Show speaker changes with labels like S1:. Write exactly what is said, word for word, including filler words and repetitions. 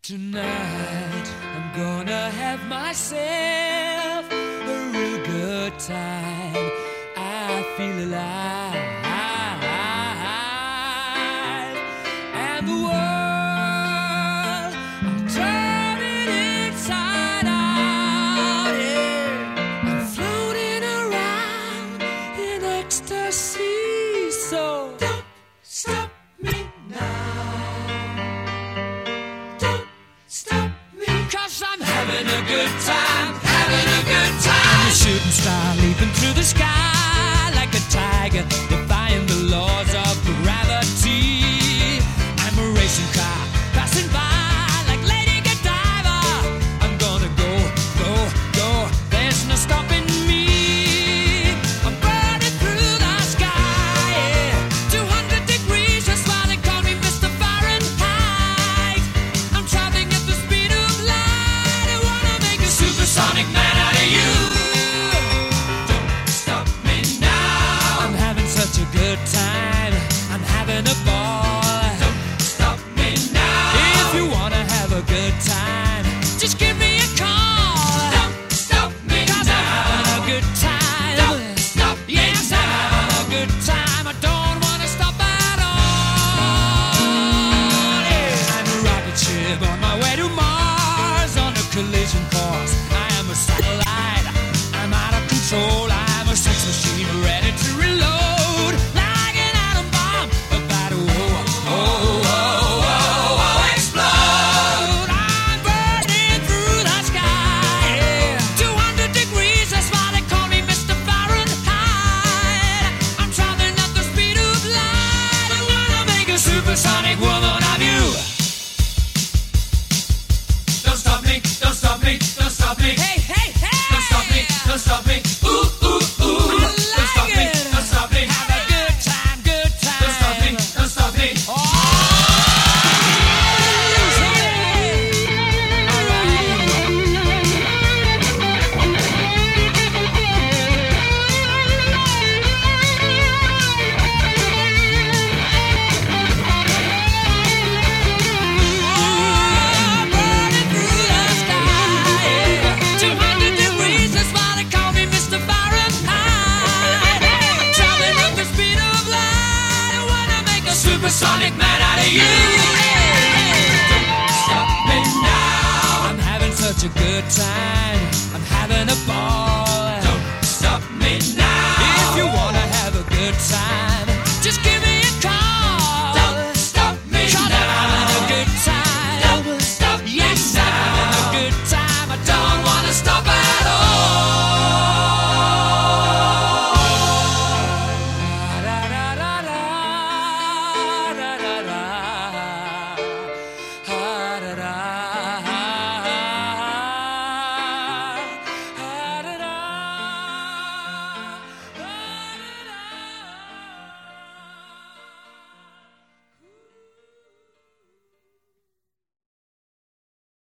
S1: Tonight I'm gonna have myself a real good time. I feel alive, and the world, I'll turn it inside out. Yeah. I'm floating around in ecstasy, so don't stop me now. I'm having a good time, having a good time. I'm a shooting star leaping through the sky like a tiger, defying the laws of gravity. I'm a racing car passing by like Lady Godiva. I'm gonna go, go, go. There's no stopping me. I'm burning through the sky, yeah. two hundred degrees, that's why they call me Mister Fahrenheit. I'm traveling at the speed of light. Supersonic man out of you. Don't stop me now. I'm having such a good time. I'm having a ball. Don't stop me now. If you wanna have a good time, just give me a call. Don't stop me now. I'm having a good time. Don't stop me yes, now. I'm having a good time. I don't wanna stop at all. Yeah. I'm a rocket ship on my way to Mars on a collision course. Satellite, I'm out of control. I'm a sex machine ready to reload, like an atom bomb about to oh, oh, oh, oh, oh, explode. I'm burning through the sky, yeah. two hundred degrees, that's why they call me Mister Fahrenheit. I'm traveling at the speed of light. I wanna make a supersonic woman of you. Don't stop me, don't stop me, don't stop me. Hey, hey, hey! Don't stop me, don't stop me. Ooh, ooh, ooh. I like don't stop it. me, don't stop me. Have a good time, good time. Don't stop me, don't stop me. Oh! Supersonic man out of you. Don't stop me now. I'm having such a good time.